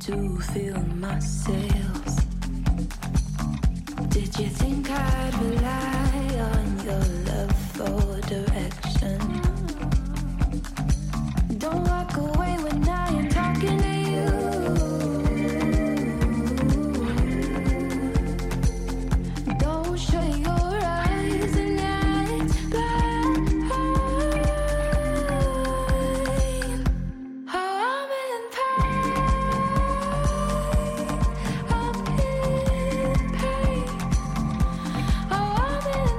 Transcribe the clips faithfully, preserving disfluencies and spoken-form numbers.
to fill my sails. Did you think I'd rely on your love for direction? Don't walk away when I am talking to you. Don't shut your eyes and act blind. Oh, I'm in pain. I'm in pain. Oh, I'm in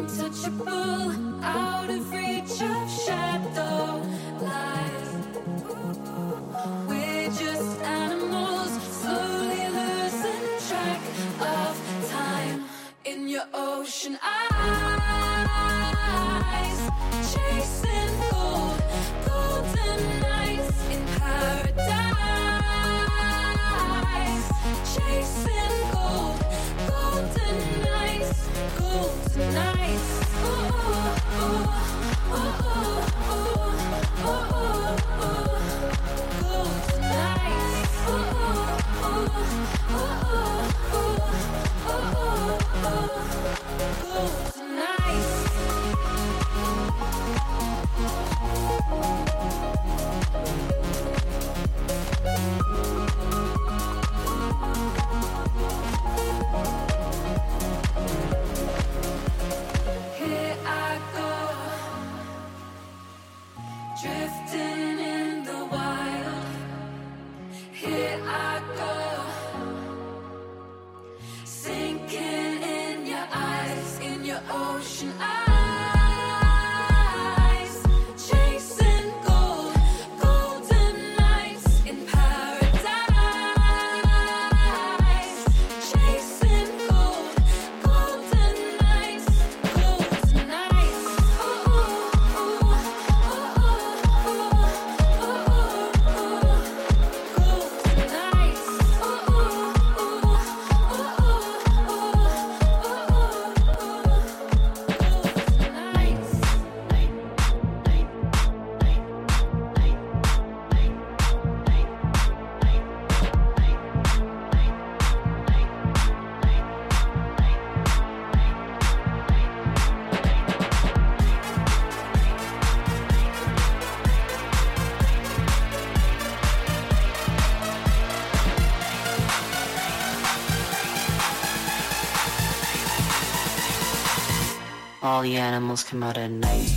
untouchable, out of reach of shadow light. We're just animals, slowly losing track of time in your ocean eyes, chasing gold, golden nights in paradise, chasing gold, golden nights, golden nights. Ooh, ooh, ooh, ooh, ooh, ooh, ooh, ooh. Golden nights. Ooh, ooh, ooh, ooh, ooh, ooh, ooh. Golden nights. Here I go, drifting in the wild. Here I go, sinking in your eyes, in your ocean eyes, chasing gold, golden nights in paradise, chasing gold, golden nights, golden nights. Ooh, ooh, ooh, ooh, ooh, ooh, ooh. Golden nights. Ooh, ooh, ooh, ooh, ooh, All the animals come out at night.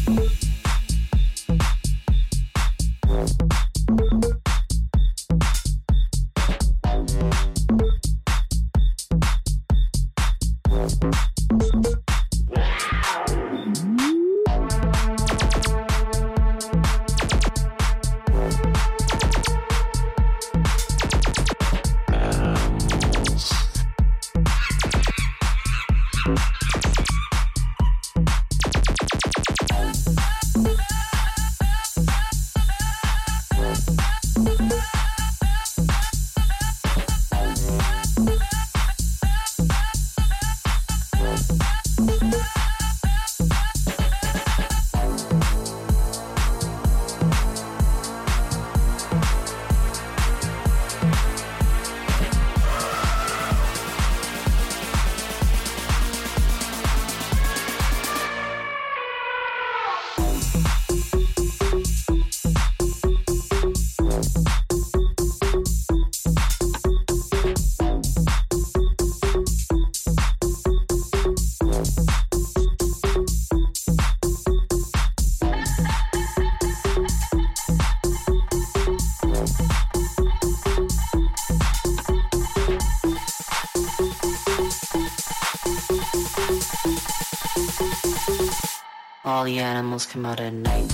All the animals come out at night.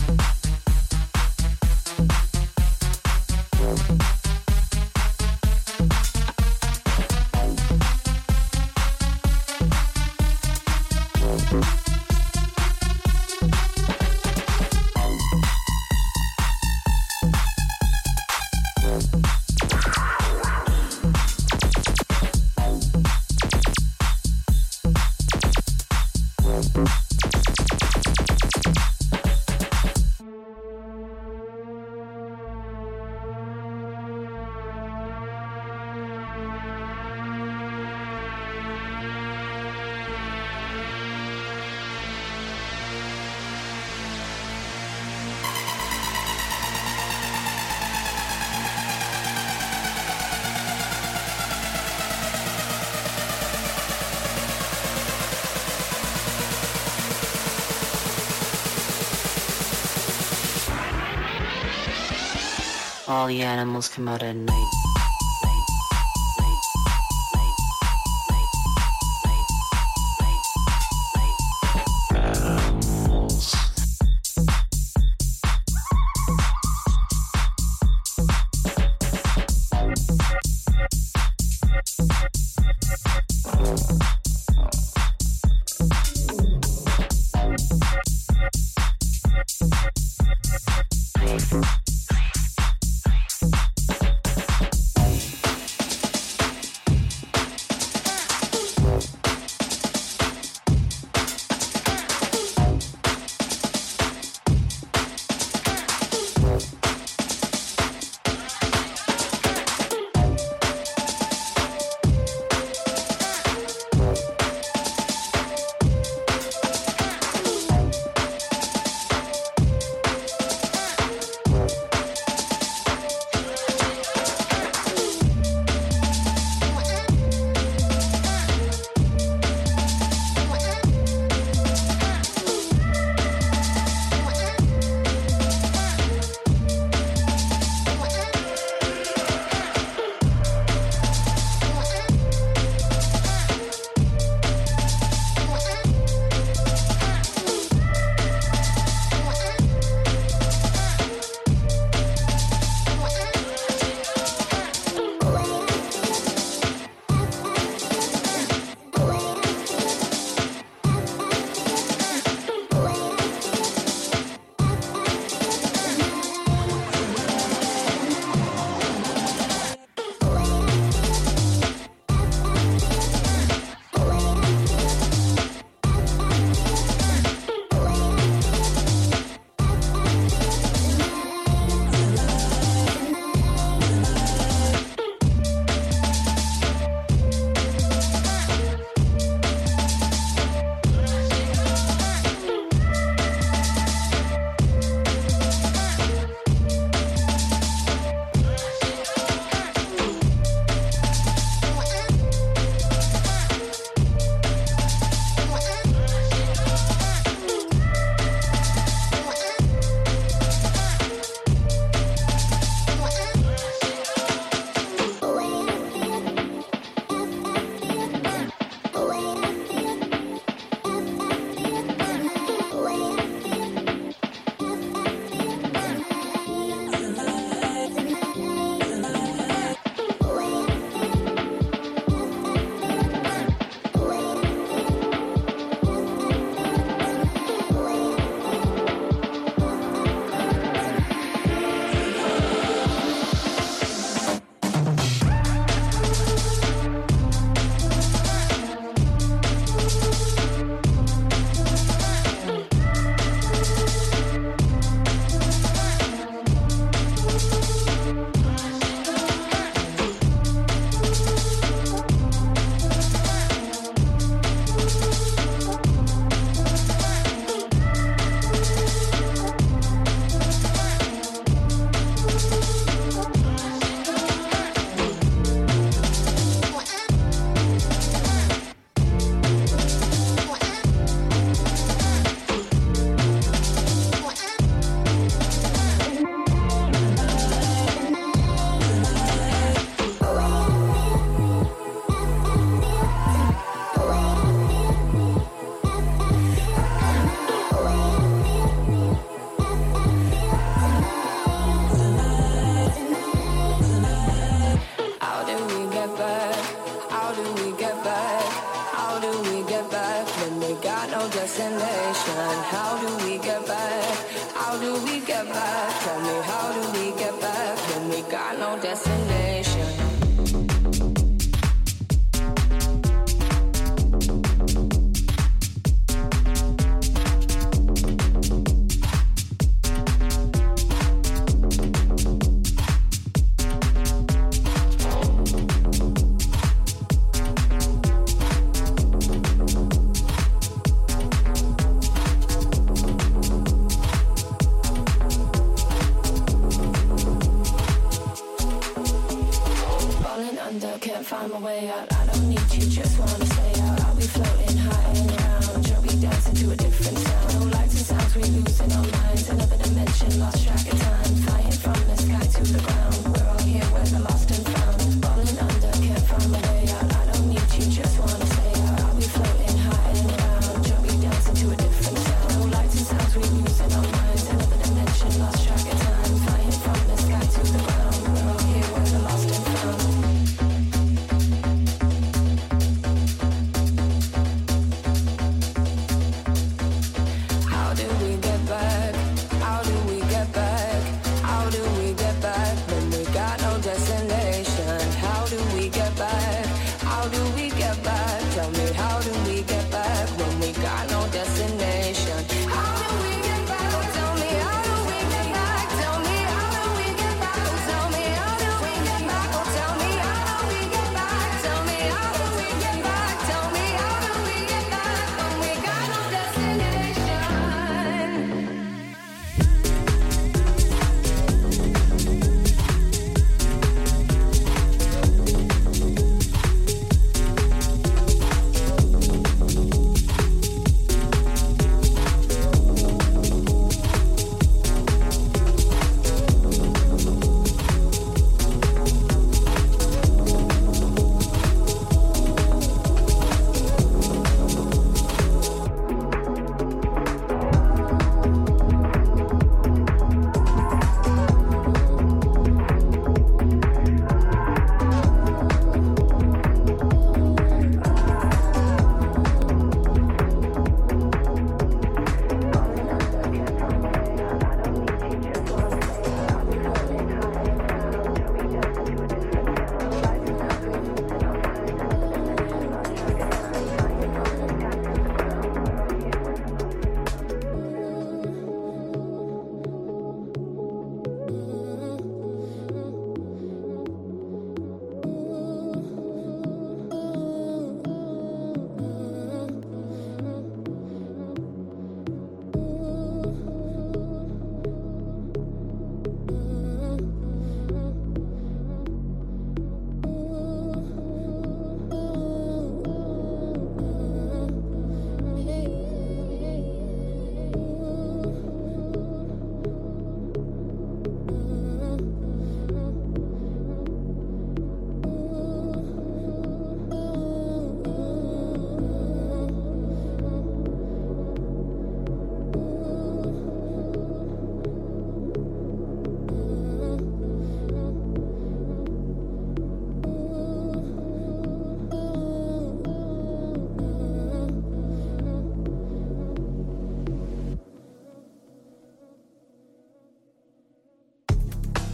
All the animals come out at night. Night, night, night, night, night, night, night, night.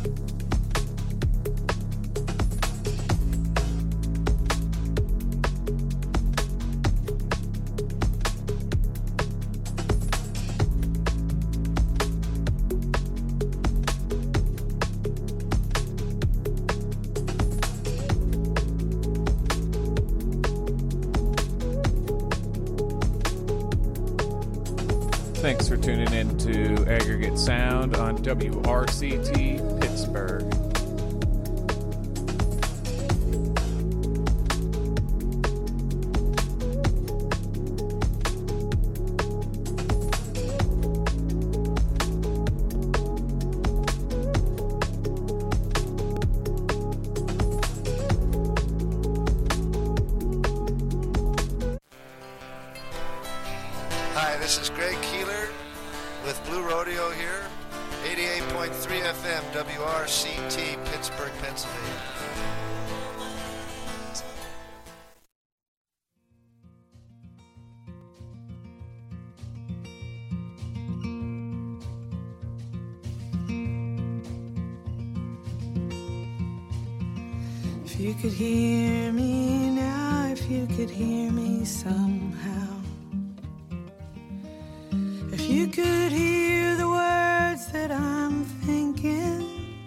Thanks for tuning in to Aggregate Sound on W R C T Pittsburgh. Hi, this is Greg Keeler with Blue Rodeo here, eighty-eight point three F M, W R C T, Pittsburgh, Pennsylvania. If you could hear me now, if you could hear me somehow, if you could hear the words that I'm thinking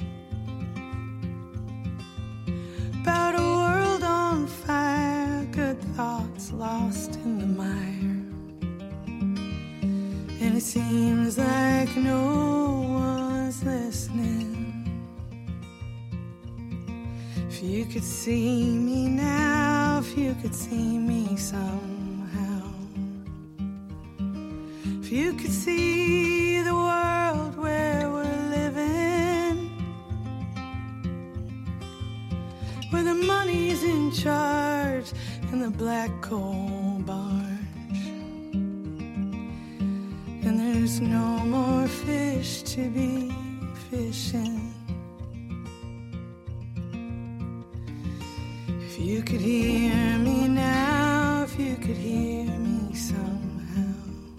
about a world on fire, good thoughts lost in the mire, and it seems like no one's listening. If you could see me now, if you could see me somehow, if you could see the world where we're living, where the money's in charge and the black coal barge, and there's no more fish to be fishing. If you could hear me now, if you could hear me somehow,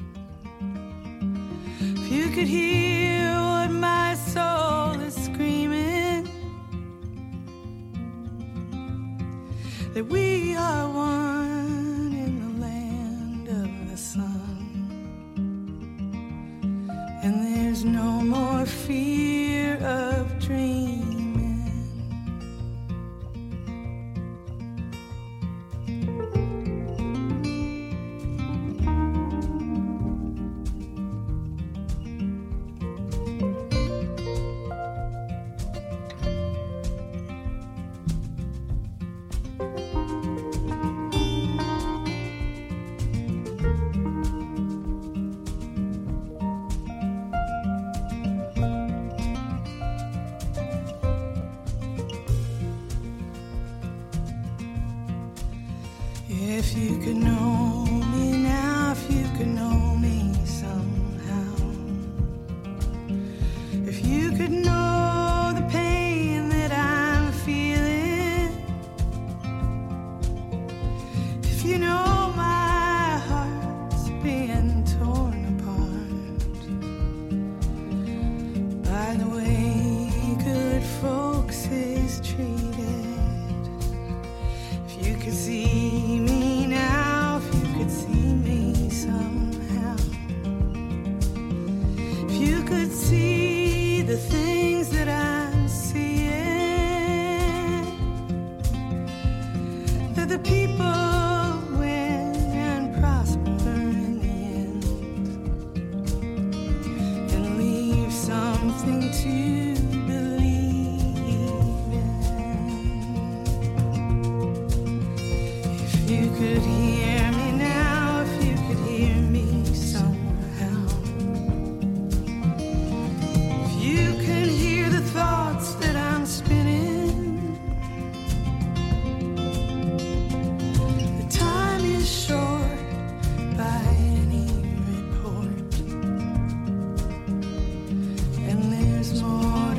if you could hear what my soul is screaming, that we are one in the land of the sun, and there's no more fear of dreaming. If you could know me now, if you could know me somehow, if you could know the pain that I'm feeling, if you know my heart's being torn apart by the way good folks is treated, if you could see me now, if you could see me somehow, if you could see the things that I'm seeing, that the people win and prosper in the end, and leave something to believe in. If you could hear me now, if you could hear me somehow, if you could hear the thoughts that I'm spinning, the time is short by any report, and there's more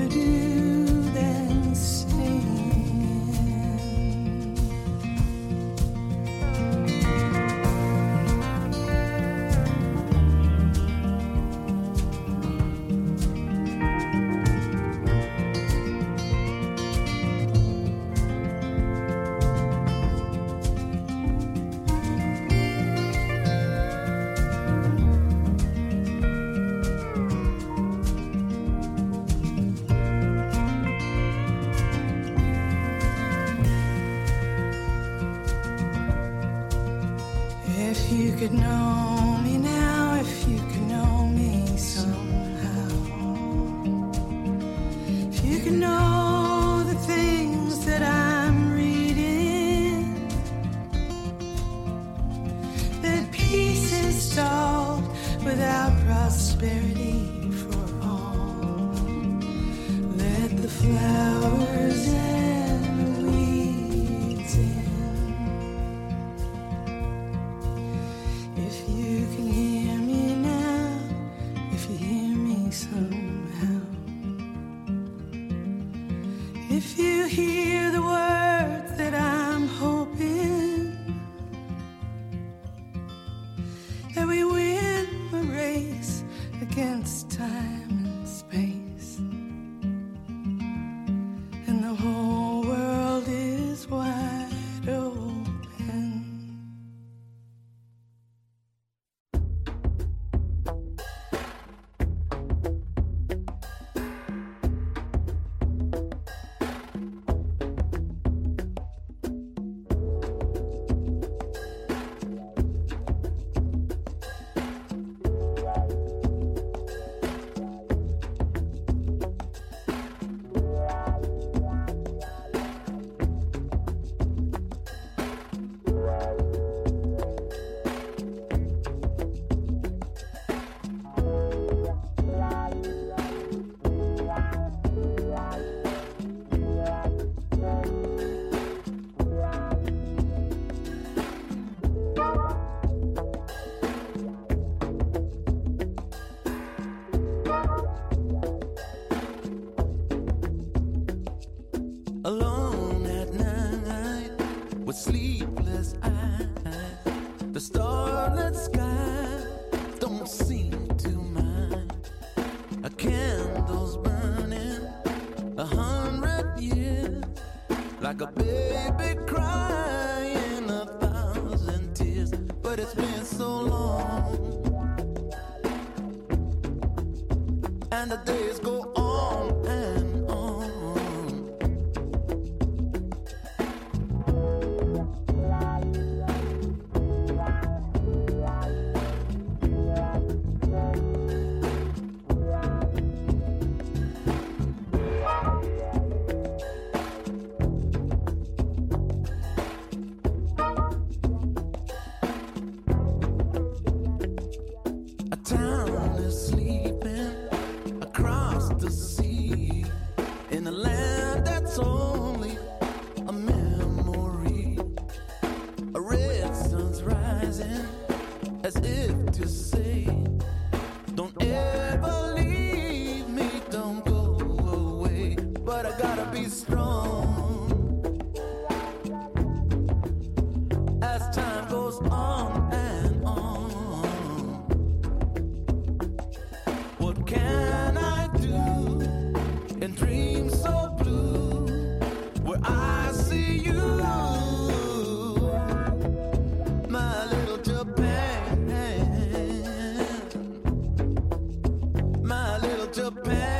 could know me now, if you could know me somehow, if you could know the things that I'm reading, that peace is stalled without prosperity for all. Let the flowers and the weeds in. If you can hear me now, if you hear me somehow, if you hear the words that I'm hoping, that we win a race against time and space, and the whole world is wide open. Alone at night with sleepless eyes, the starlit sky don't seem to mind. A candle's burning a hundred years, like a baby crying a thousand tears. But it's been so long, and the days go on and on. A town is sleeping across the sea, in a land that's only a memory. A red sun's rising, as if to say, don't ever leave me, don't go away. But I gotta be strong as time goes on and on. What can I do in dreams so blue, where I see you, my little Japan, my little Japan.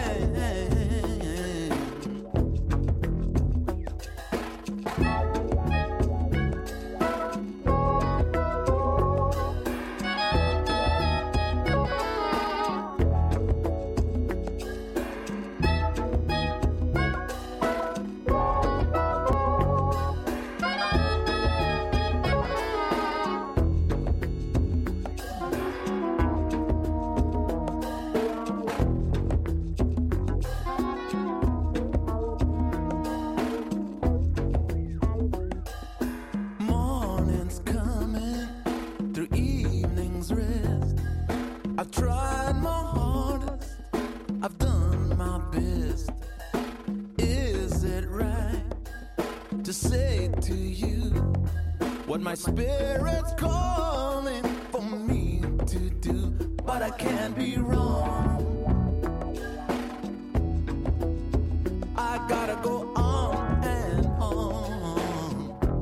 Morning's coming through evening's rest. I've tried my hardest, I've done my best. Is it right to say to you what my spirit's calling for me to do? But I can't be wrong. I gotta go on and on.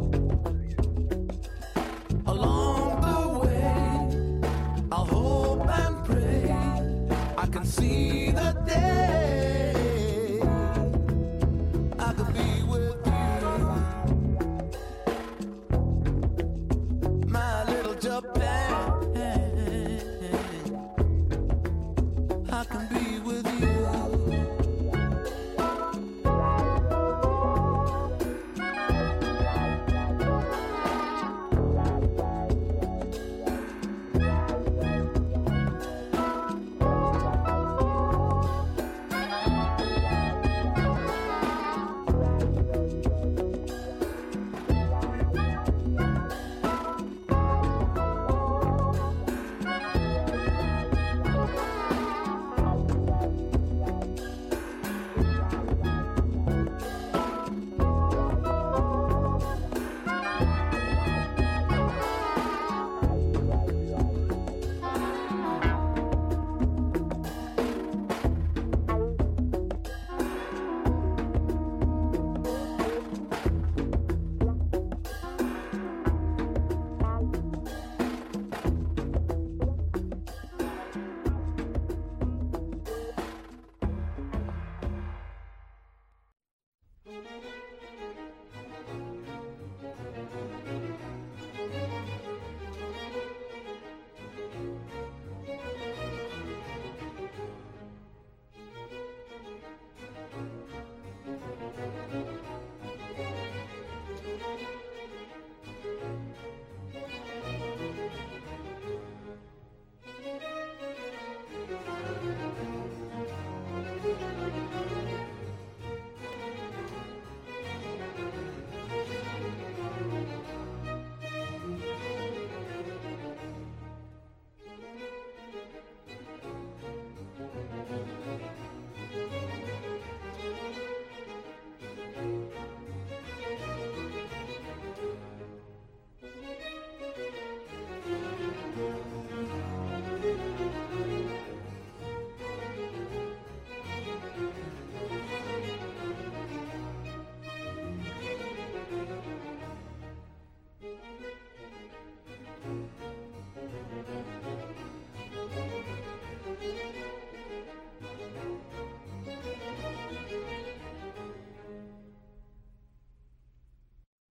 Along the way, I'll hope and pray I can see the day I could be with you, my little Japan.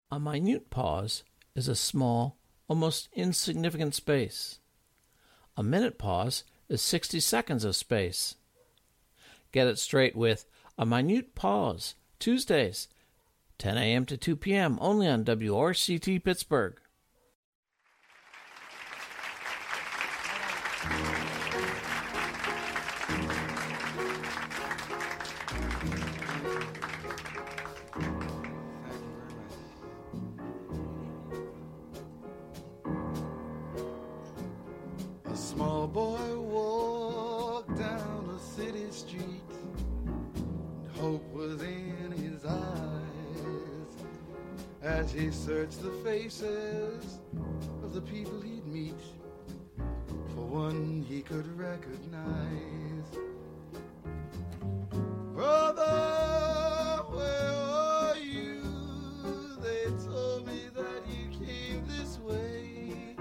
A minute pause is a small, almost insignificant space. A minute pause is sixty seconds of space. Get it straight with A Minute Pause, Tuesdays, ten a.m. to two p.m., only on W R C T Pittsburgh. A small boy walked down a city street, and hope was in his eyes as he searched the faces of the people he'd meet. For one he could recognize. Brother, where are you? They told me that you came this way.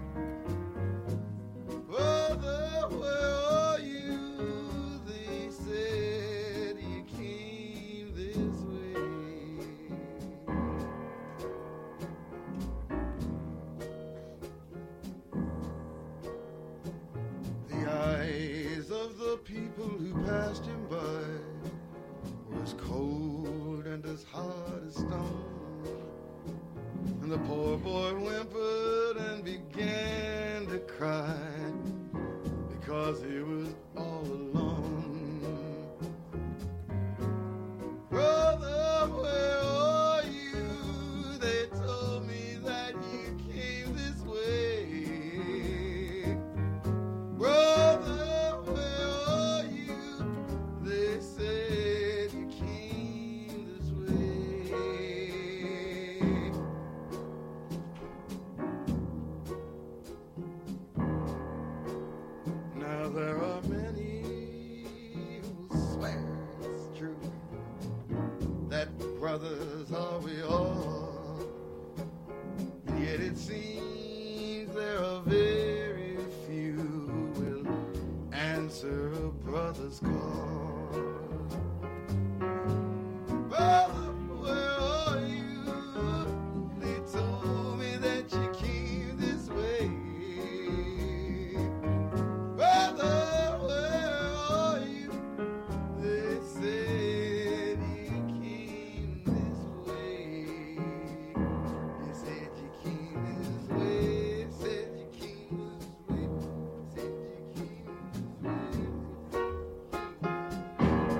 Brother, where are you? They said you came this way. The eyes of the people who passed him by were as cold and as hard as stone. And the poor boy whimpered and began to cry because he was all alone. Brother, where are you? They told me that you came this way. Brother, where are you? They said you came this way. Now there are many who swear it's true that brothers are we all, and yet it seems there are very few who will answer a brother's call. Brother, where are you? They told me that you came this way. Brother, where are you? They said you came this way. They said you came this way. Said you came this way. Said you came this way.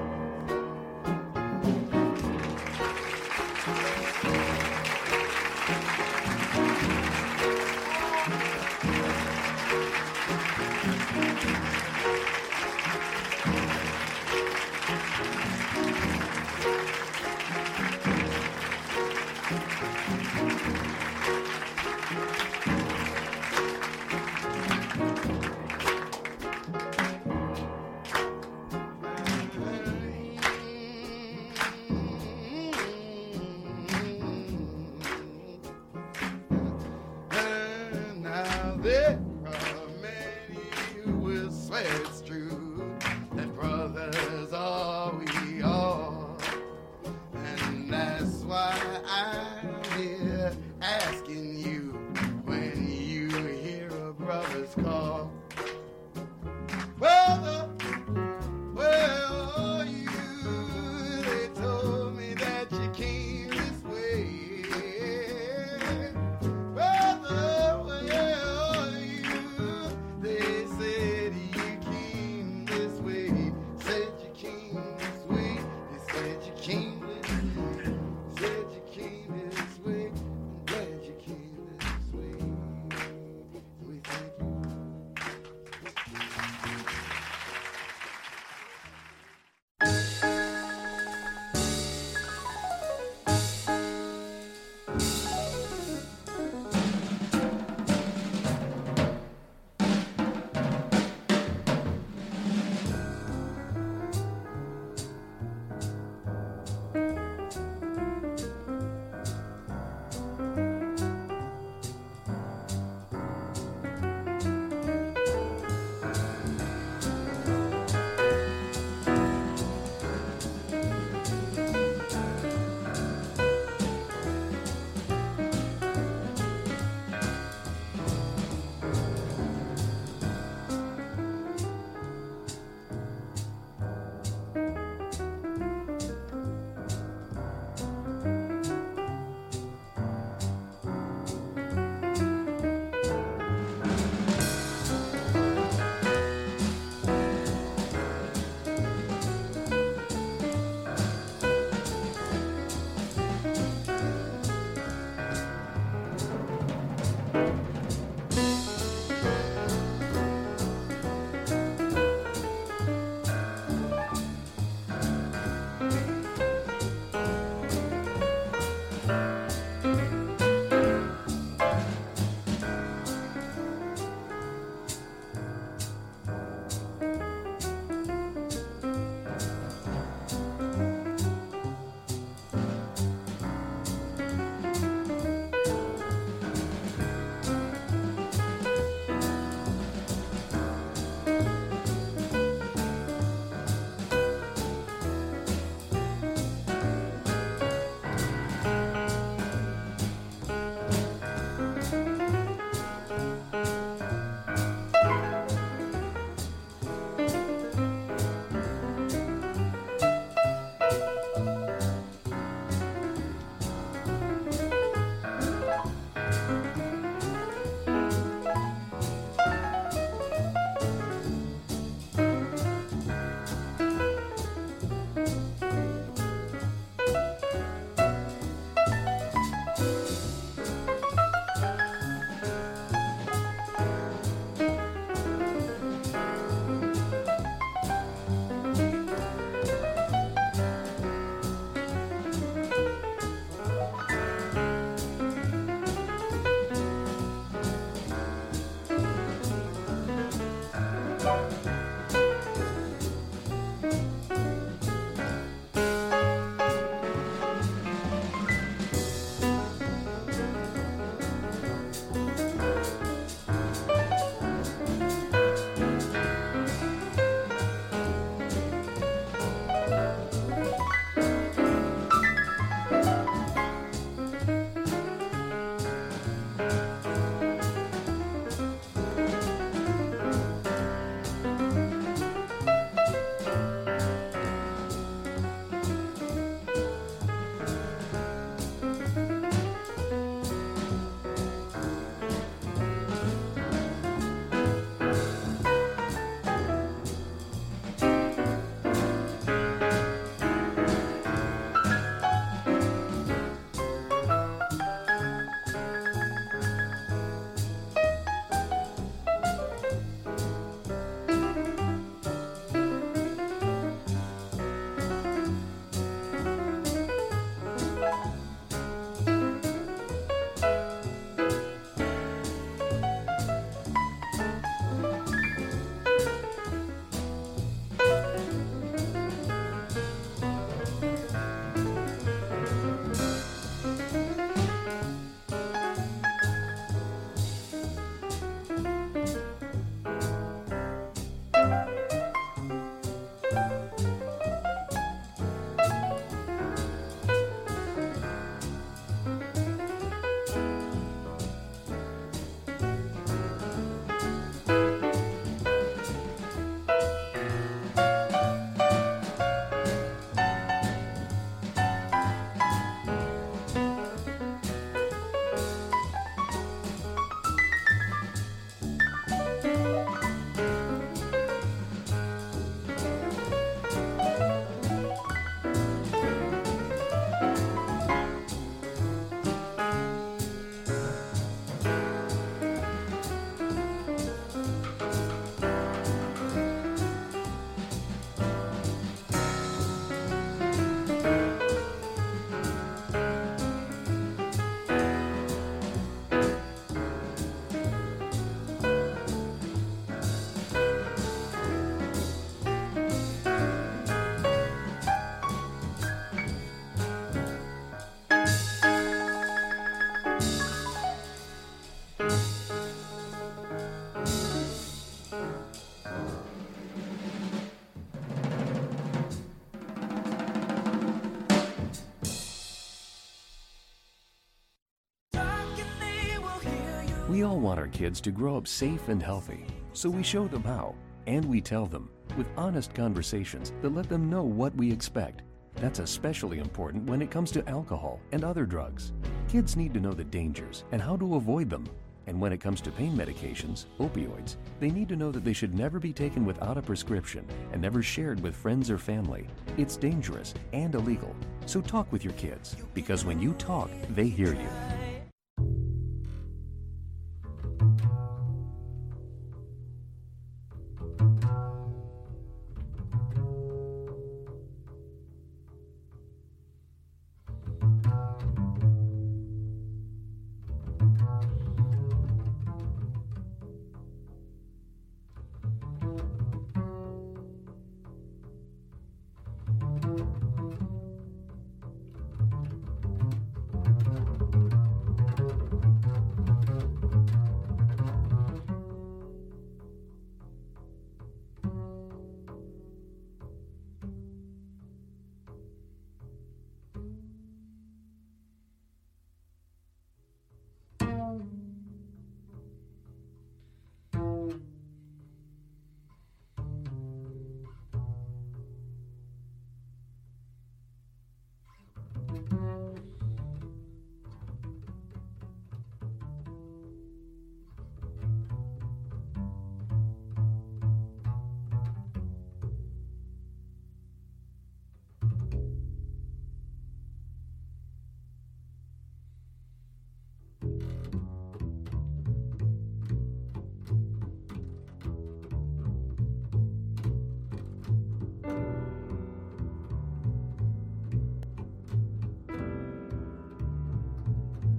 We all want our kids to grow up safe and healthy, so we show them how, and we tell them with honest conversations that let them know what we expect. That's especially important when it comes to alcohol and other drugs. Kids need to know the dangers and how to avoid them. And when it comes to pain medications, opioids, they need to know that they should never be taken without a prescription and never shared with friends or family. It's dangerous and illegal. So talk with your kids, because when you talk, they hear you.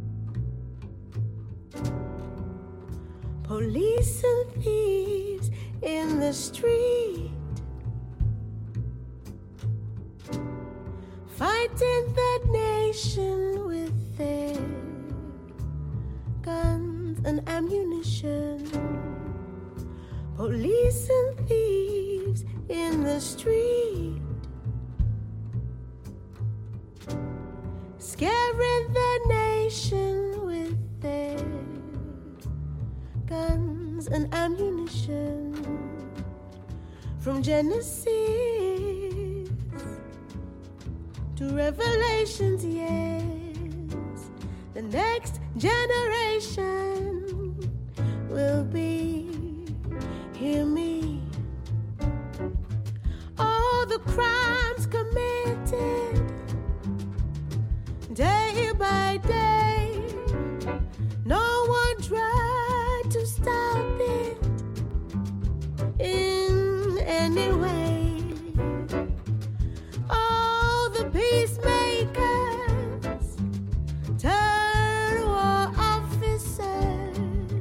Police and thieves in the street, fighting the nation with their guns and ammunition. Police and thieves in the street, scaring the nation with their guns and ammunition. From Genesis to Revelations, yes, the next generation will be, hear me, all the crimes committed day by day, no one tried to stop it in any way. All the peacemakers turn war officers.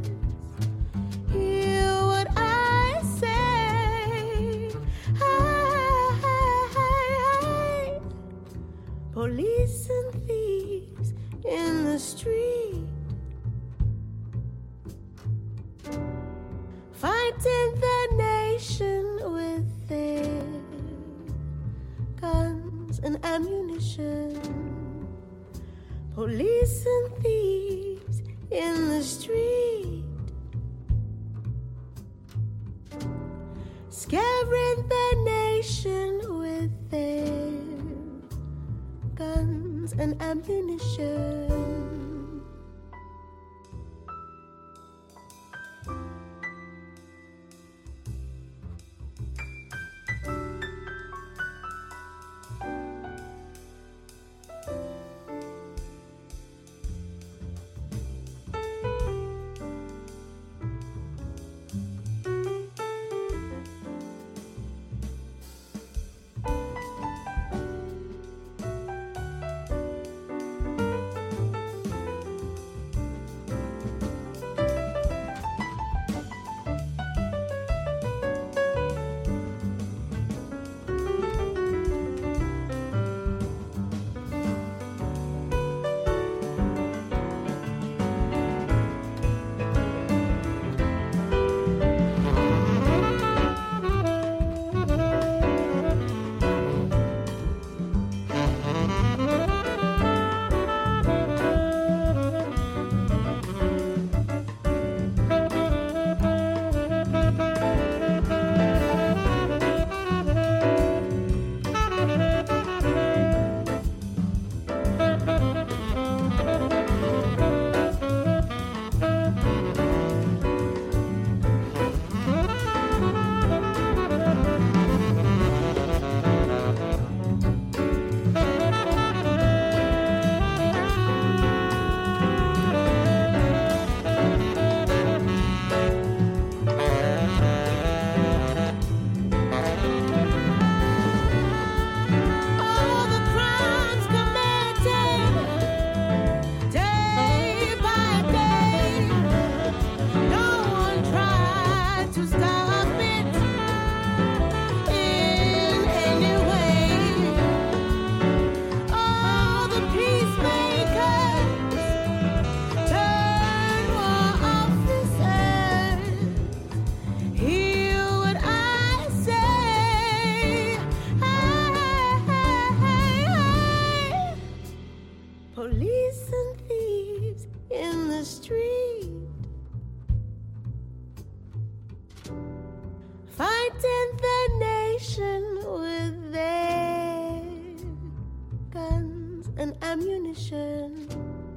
Hear what I say. Hi, hi, hi. Police and thieves in the street, fighting the nation with their guns and ammunition. Police and thieves in the street, scaring the nation with their guns and ammunition. Police and thieves in the street, fighting the nation with their guns and ammunition.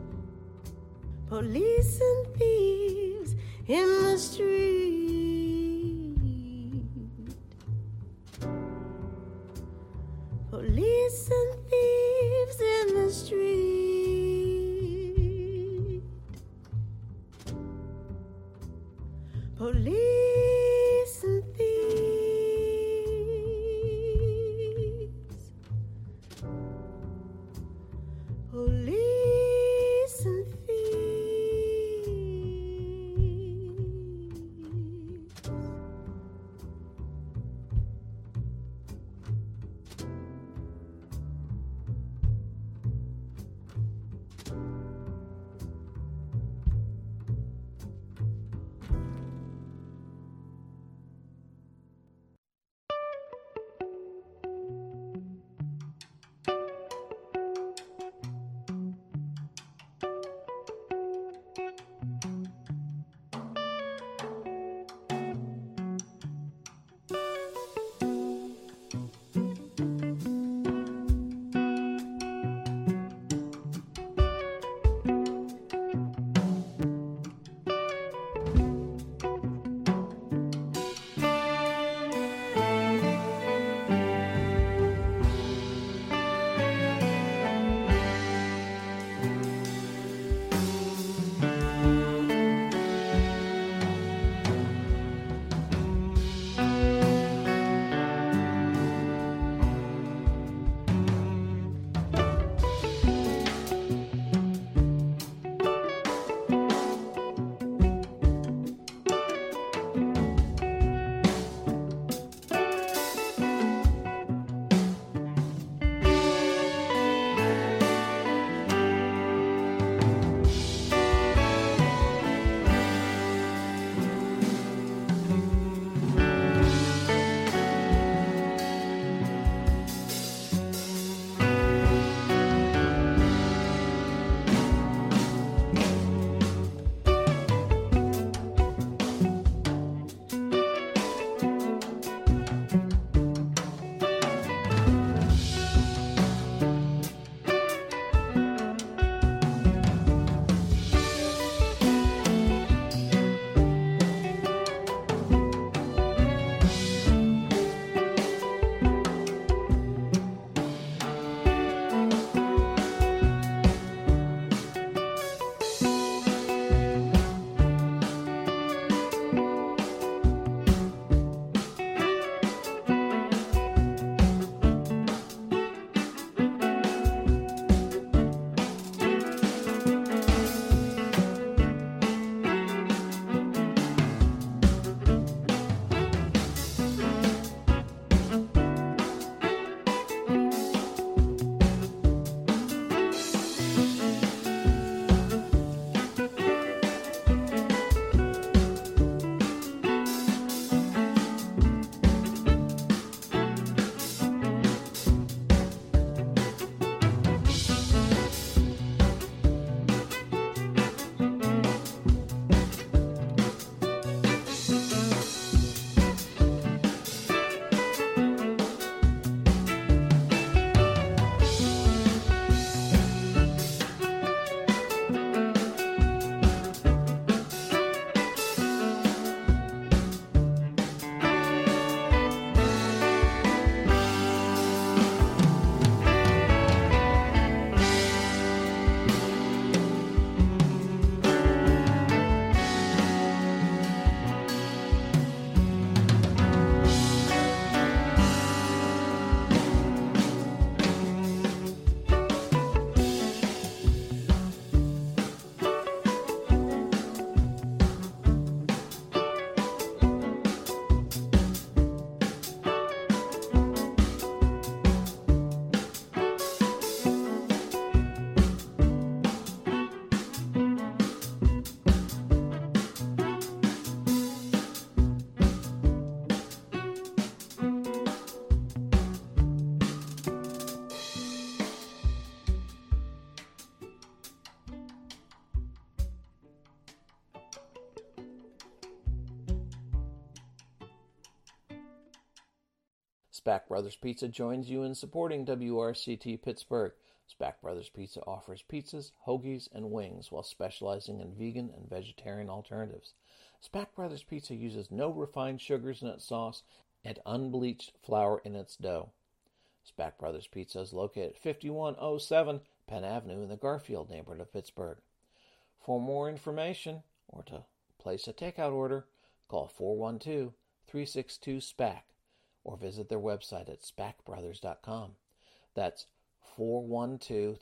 Police and thieves in the street, police and thieves in the street. Police and thieves, police and thieves. Spack Brothers Pizza joins you in supporting W R C T Pittsburgh. Spack Brothers Pizza offers pizzas, hoagies, and wings while specializing in vegan and vegetarian alternatives. Spack Brothers Pizza uses no refined sugars in its sauce and unbleached flour in its dough. Spack Brothers Pizza is located at fifty-one oh seven Penn Avenue in the Garfield neighborhood of Pittsburgh. For more information or to place a takeout order, call four one two, three six two, SPAC or visit their website at spack brothers dot com. That's four one two,